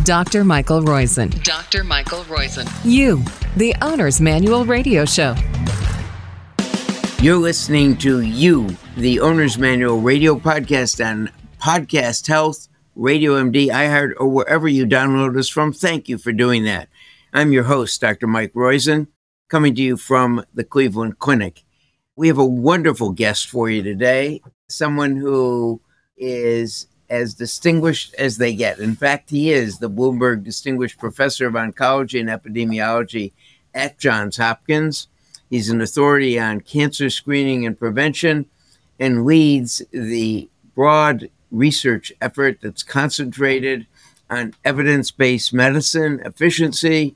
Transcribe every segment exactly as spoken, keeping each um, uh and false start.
Doctor Michael Roizen. Doctor Michael Roizen. You, the Owner's Manual Radio Show. You're listening to You, the Owner's Manual Radio Podcast on Podcast Health, Radio M D, iHeart, or wherever you download us from. Thank you for doing that. I'm your host, Doctor Mike Roizen, coming to you from the Cleveland Clinic. We have a wonderful guest for you today, someone who is as distinguished as they get. In fact, he is the Bloomberg Distinguished Professor of Oncology and Epidemiology at Johns Hopkins. He's an authority on cancer screening and prevention and leads the broad research effort that's concentrated on evidence-based medicine, efficiency,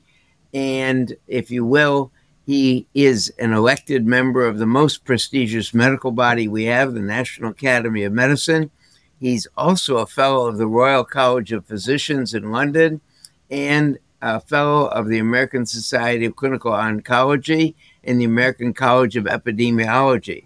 and, if you will, he is an elected member of the most prestigious medical body we have, the National Academy of Medicine. He's also a fellow of the Royal College of Physicians in London and a fellow of the American Society of Clinical Oncology and the American College of Epidemiology.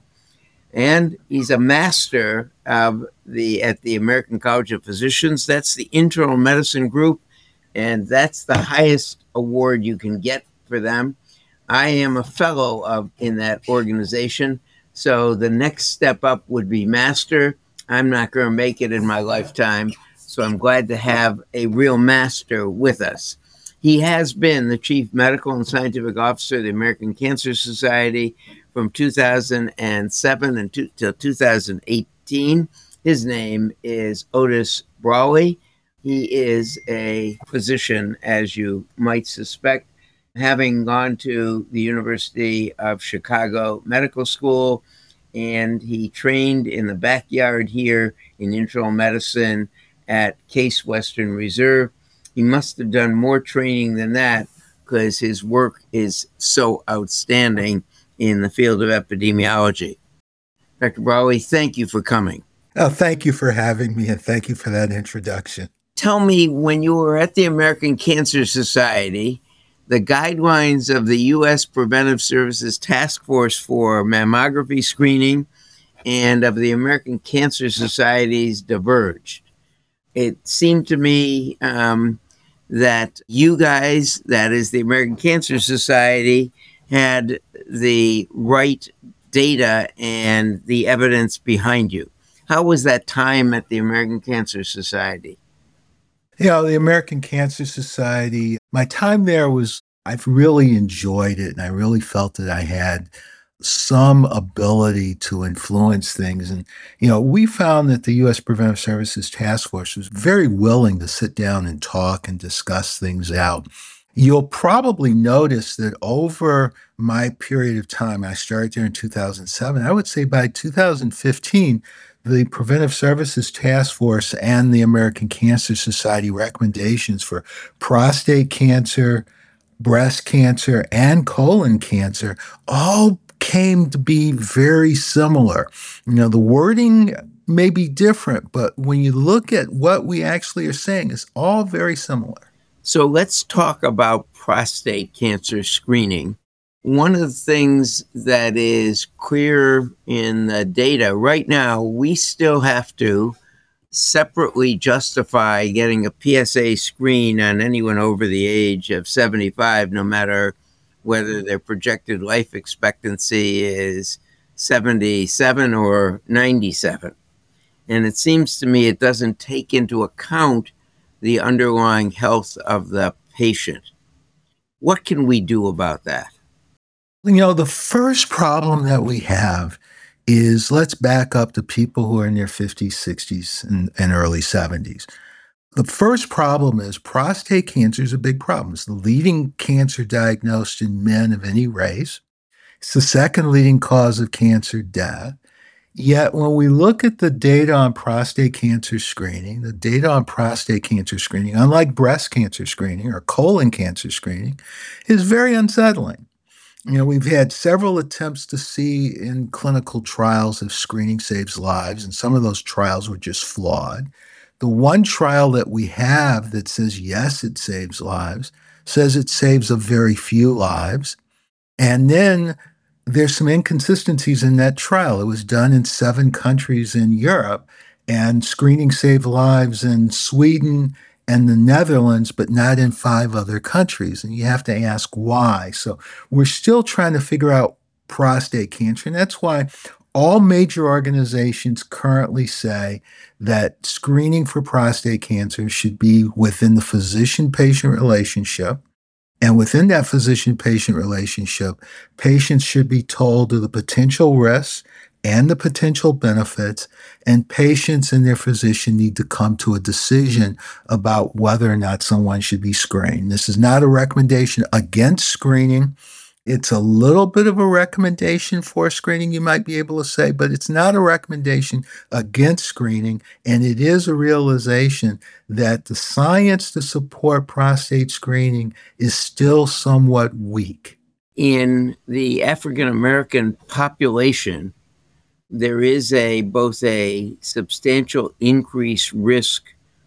And he's a master of the at the American College of Physicians. That's the internal medicine group, and that's the highest award you can get for them. I am a fellow of in that organization, so the next step up would be master. I'm not going to make it in my lifetime, so I'm glad to have a real master with us. He has been the Chief Medical and Scientific Officer of the American Cancer Society from two thousand seven until two thousand eighteen. His name is Otis Brawley. He is a physician, as you might suspect, having gone to the University of Chicago Medical School, and he trained in the backyard here in internal medicine at Case Western Reserve. He must have done more training than that because his work is so outstanding in the field of epidemiology. Doctor Brawley, thank you for coming. Oh, thank you for having me, and thank you for that introduction. Tell me, when you were at the American Cancer Society, the guidelines of the U S Preventive Services Task Force for mammography screening and of the American Cancer Societies diverged. It seemed to me um, that you guys, that is the American Cancer Society, had the right data and the evidence behind you. How was that time at the American Cancer Society? You know, the American Cancer Society, my time there was, I've really enjoyed it, and I really felt that I had some ability to influence things. And, you know, we found that the U S Preventive Services Task Force was very willing to sit down and talk and discuss things out. You'll probably notice that over my period of time, I started there in two thousand seven, I would say by two thousand fifteen, the Preventive Services Task Force and the American Cancer Society recommendations for prostate cancer, breast cancer, and colon cancer all came to be very similar. You know, the wording may be different, but when you look at what we actually are saying, it's all very similar. So let's talk about prostate cancer screening. One of the things that is clear in the data right now, we still have to separately justify getting a P S A screen on anyone over the age of seventy-five, no matter whether their projected life expectancy is seventy-seven or ninety-seven. And it seems to me it doesn't take into account the underlying health of the patient. What can we do about that? You know, the first problem that we have is, let's back up to people who are in their fifties, sixties, and, and early seventies. The first problem is prostate cancer is a big problem. It's the leading cancer diagnosed in men of any race. It's the second leading cause of cancer death. Yet when we look at the data on prostate cancer screening, the data on prostate cancer screening, unlike breast cancer screening or colon cancer screening, is very unsettling. You know, we've had several attempts to see in clinical trials if screening saves lives, and some of those trials were just flawed. The one trial that we have that says, yes, it saves lives, says it saves a very few lives. And then there's some inconsistencies in that trial. It was done in seven countries in Europe, and screening saved lives in Sweden and the Netherlands, but not in five other countries. And you have to ask why. So we're still trying to figure out prostate cancer. And that's why all major organizations currently say that screening for prostate cancer should be within the physician-patient relationship. And within that physician-patient relationship, patients should be told of the potential risks and the potential benefits, and patients and their physician need to come to a decision about whether or not someone should be screened. This is not a recommendation against screening. It's a little bit of a recommendation for screening, you might be able to say, but it's not a recommendation against screening. And it is a realization that the science to support prostate screening is still somewhat weak. In the African American population, there is a both a substantial increased risk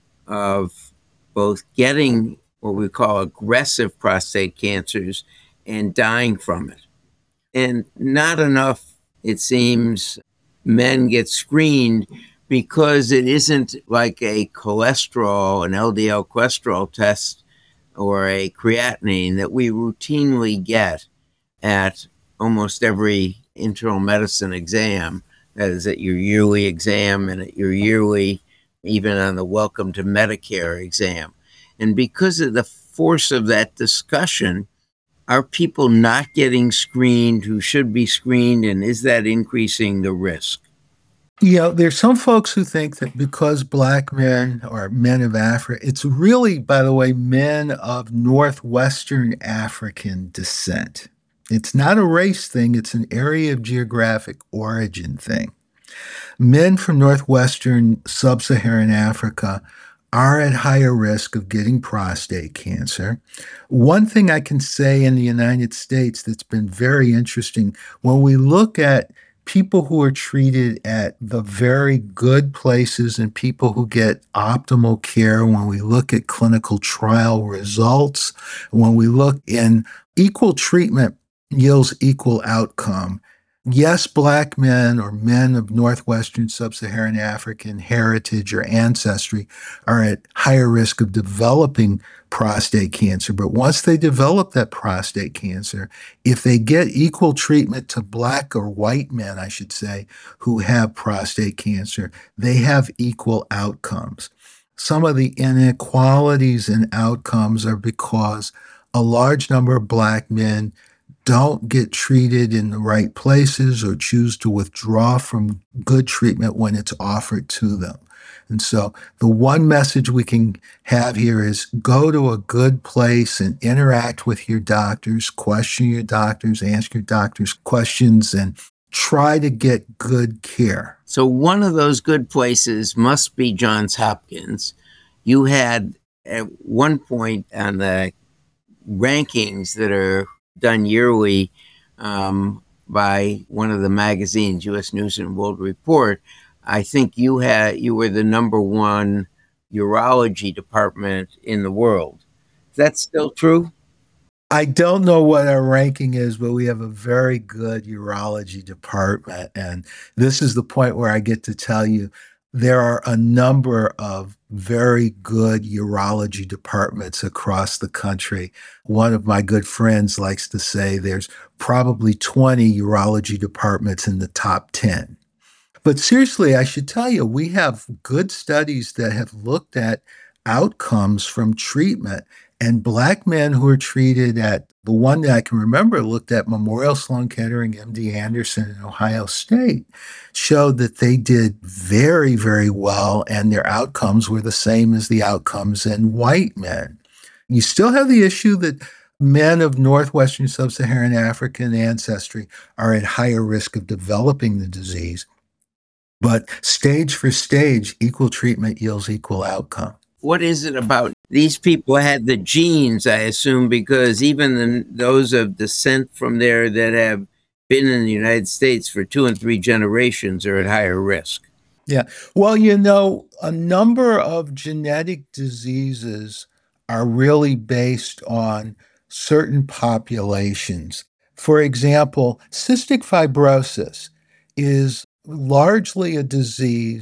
of both getting what we call aggressive prostate cancers and dying from it. And not enough, it seems, men get screened because it isn't like a cholesterol, an L D L cholesterol test or a creatinine that we routinely get at almost every internal medicine exam. That is at your yearly exam and at your yearly, even on the Welcome to Medicare exam. And because of the force of that discussion, are people not getting screened who should be screened, and is that increasing the risk? You know, there's some folks who think that because Black men or men of Africa, it's really, by the way, men of Northwestern African descent. It's not a race thing, it's an area of geographic origin thing. Men from Northwestern Sub-Saharan Africa are at higher risk of getting prostate cancer. One thing I can say in the United States that's been very interesting, when we look at people who are treated at the very good places and people who get optimal care, when we look at clinical trial results, when we look in equal treatment yields equal outcome. Yes, Black men or men of Northwestern Sub-Saharan African heritage or ancestry are at higher risk of developing prostate cancer. But once they develop that prostate cancer, if they get equal treatment to Black or white men, I should say, who have prostate cancer, they have equal outcomes. Some of the inequalities in outcomes are because a large number of Black men don't get treated in the right places or choose to withdraw from good treatment when it's offered to them. And so the one message we can have here is go to a good place and interact with your doctors, question your doctors, ask your doctors questions, and try to get good care. So one of those good places must be Johns Hopkins. You had at one point on the rankings that are done yearly um, by one of the magazines, U S News and World Report, I think you had you were the number one urology department in the world. Is that still true? I don't know what our ranking is, but we have a very good urology department. And this is the point where I get to tell you there are a number of very good urology departments across the country. One of my good friends likes to say there's probably twenty urology departments in the top ten. But seriously, I should tell you, we have good studies that have looked at outcomes from treatment, and Black men who are treated at, the one that I can remember looked at Memorial Sloan Kettering, M D Anderson, and Ohio State, showed that they did very, very well, and their outcomes were the same as the outcomes in white men. You still have the issue that men of Northwestern Sub-Saharan African ancestry are at higher risk of developing the disease. But stage for stage, equal treatment yields equal outcome. What is it about these people had the genes, I assume, because even the, those of descent from there that have been in the United States for two and three generations are at higher risk? Yeah. Well, you know, a number of genetic diseases are really based on certain populations. For example, cystic fibrosis is largely a disease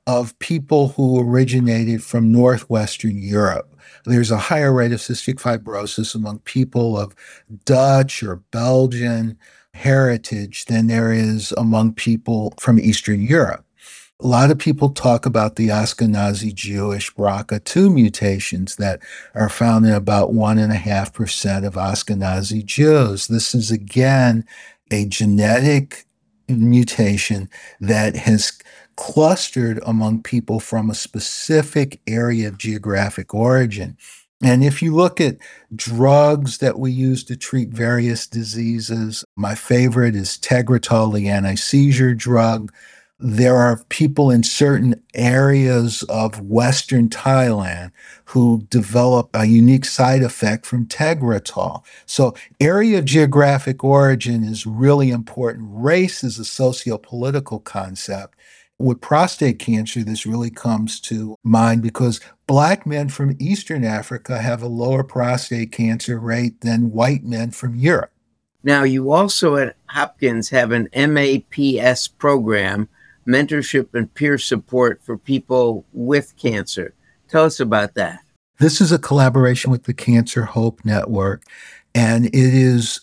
of people who originated from Northwestern Europe. There's a higher rate of cystic fibrosis among people of Dutch or Belgian heritage than there is among people from Eastern Europe. A lot of people talk about the Ashkenazi Jewish B R C A two mutations that are found in about one point five percent of Ashkenazi Jews. This is, again, a genetic mutation that has clustered among people from a specific area of geographic origin. And if you look at drugs that we use to treat various diseases, my favorite is Tegretol, the anti-seizure drug. There are people in certain areas of Western Thailand who develop a unique side effect from Tegretol. So area of geographic origin is really important. Race is a socio-political concept. With prostate cancer, this really comes to mind because Black men from Eastern Africa have a lower prostate cancer rate than white men from Europe. Now, you also at Hopkins have an M A P S program, mentorship and peer support for people with cancer. Tell us about that. This is a collaboration with the Cancer Hope Network, and it is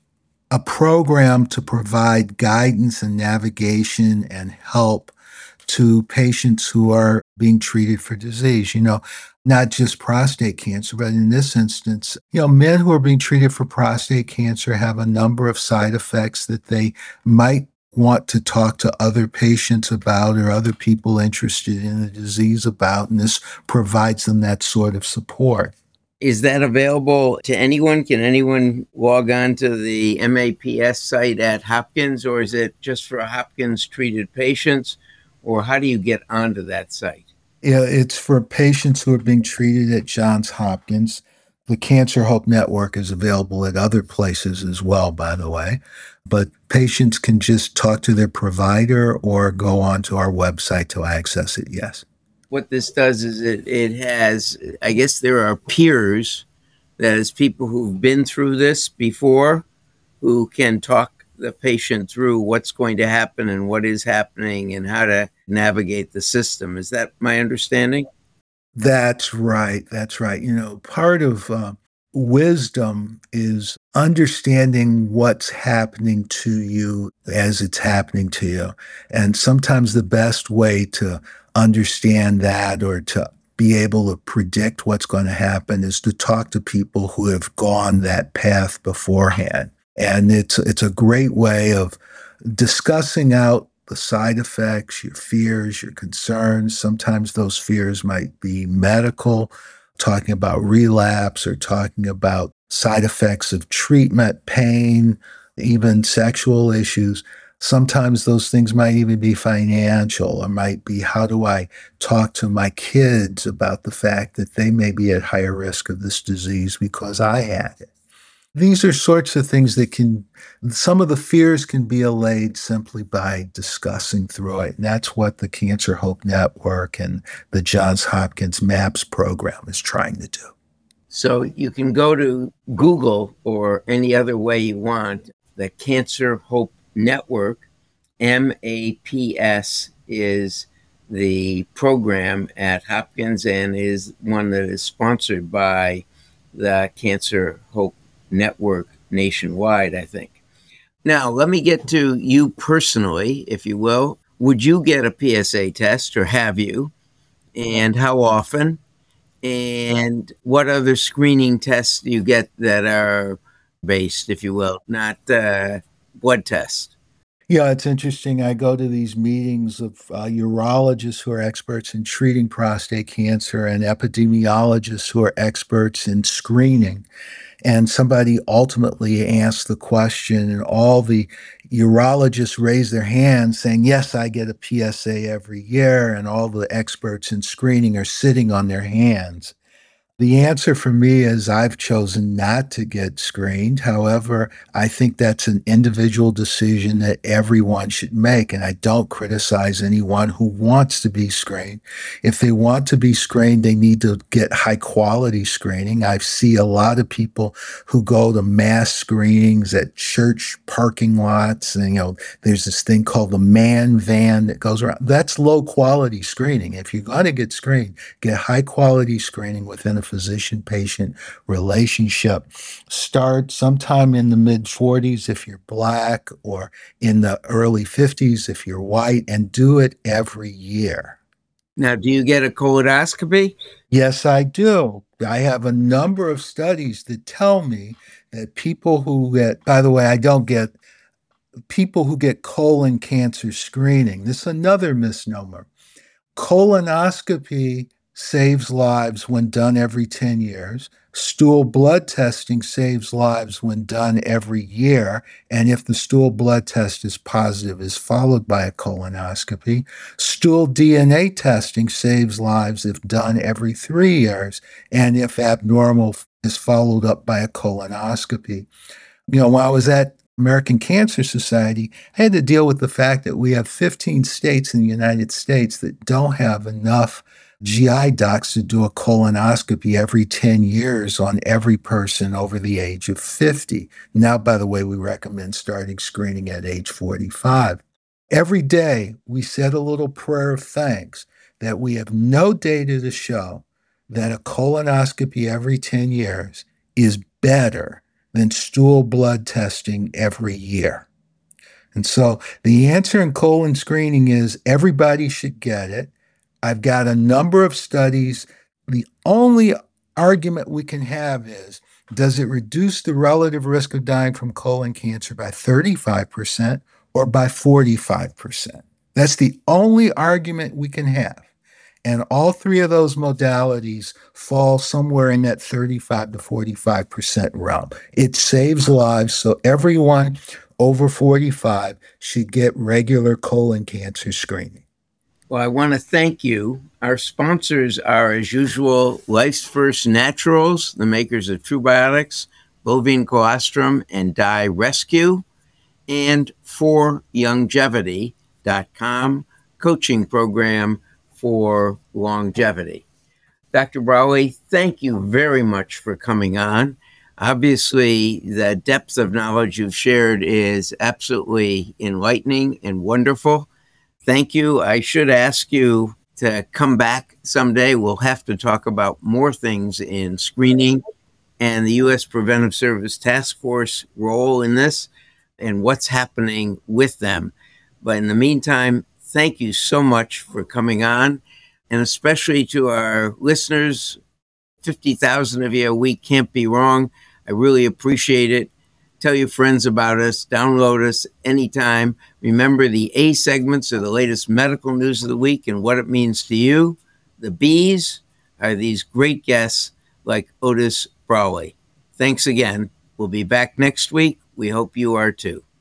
a program to provide guidance and navigation and help to patients who are being treated for disease. You know, not just prostate cancer, but in this instance, you know, men who are being treated for prostate cancer have a number of side effects that they might want to talk to other patients about or other people interested in the disease about, and this provides them that sort of support. Is that available to anyone? Can anyone log on to the M A P S site at Hopkins, or is it just for Hopkins treated patients, or how do you get onto that site? Yeah, it's for patients who are being treated at Johns Hopkins. The Cancer Hope Network is available at other places as well, by the way. But patients can just talk to their provider or go onto our website to access it, yes. What this does is it, it has, I guess there are peers, that is people who've been through this before, who can talk the patient through what's going to happen and what is happening and how to navigate the system. Is that my understanding? That's right. That's right. You know, part of uh, wisdom is understanding what's happening to you as it's happening to you. And sometimes the best way to understand that or to be able to predict what's going to happen is to talk to people who have gone that path beforehand. And it's it's a great way of discussing out the side effects, your fears, your concerns. Sometimes those fears might be medical, talking about relapse or talking about side effects of treatment, pain, even sexual issues. Sometimes those things might even be financial, or might be, how do I talk to my kids about the fact that they may be at higher risk of this disease because I had it. These are sorts of things that can, some of the fears can be allayed simply by discussing through it. And that's what the Cancer Hope Network and the Johns Hopkins MAPS program is trying to do. So you can go to Google or any other way you want, the Cancer Hope Network. M A P S is the program at Hopkins and is one that is sponsored by the Cancer Hope Network nationwide, I think. Now, let me get to you personally, if you will. Would you get a P S A test, or have you? And how often? And what other screening tests do you get that are based, if you will, not uh, blood tests? Yeah, it's interesting. I go to these meetings of uh, urologists who are experts in treating prostate cancer and epidemiologists who are experts in screening. And somebody ultimately asked the question, and all the urologists raised their hands saying, yes, I get a P S A every year. And all the experts in screening are sitting on their hands. The answer for me is I've chosen not to get screened. However, I think that's an individual decision that everyone should make. And I don't criticize anyone who wants to be screened. If they want to be screened, they need to get high quality screening. I see a lot of people who go to mass screenings at church parking lots. And, you know, there's this thing called the man van that goes around. That's low quality screening. If you're going to get screened, get high quality screening within a physician-patient relationship. Start sometime in the mid forties if you're Black, or in the early fifties if you're white, and do it every year. Now, do you get a colonoscopy? Yes, I do. I have a number of studies that tell me that people who get, by the way, I don't get, people who get colon cancer screening, this is another misnomer. Colonoscopy saves lives when done every ten years. Stool blood testing saves lives when done every year. And if the stool blood test is positive, is followed by a colonoscopy. Stool D N A testing saves lives if done every three years. And if abnormal, is followed up by a colonoscopy. You know, while I was at American Cancer Society, I had to deal with the fact that we have fifteen states in the United States that don't have enough G I docs to do a colonoscopy every ten years on every person over the age of fifty. Now, by the way, we recommend starting screening at age forty-five. Every day, we said a little prayer of thanks that we have no data to show that a colonoscopy every ten years is better than stool blood testing every year. And so the answer in colon screening is everybody should get it. I've got a number of studies. The only argument we can have is, does it reduce the relative risk of dying from colon cancer by thirty-five percent or by forty-five percent? That's the only argument we can have. And all three of those modalities fall somewhere in that thirty-five to forty-five percent realm. It saves lives, so everyone over forty-five should get regular colon cancer screening. Well, I want to thank you. Our sponsors are, as usual, Life's First Naturals, the makers of Trubiotics, bovine colostrum, and Dye Rescue, and for longevity dot com, coaching program for longevity. Doctor Brawley, thank you very much for coming on. Obviously, the depth of knowledge you've shared is absolutely enlightening and wonderful. Thank you. I should ask you to come back someday. We'll have to talk about more things in screening and the U S Preventive Service Task Force role in this and what's happening with them. But in the meantime, thank you so much for coming on, and especially to our listeners, fifty thousand of you a week can't be wrong. I really appreciate it. Tell your friends about us. Download us anytime. Remember, the A segments are the latest medical news of the week and what it means to you. The B's are these great guests like Otis Brawley. Thanks again. We'll be back next week. We hope you are too.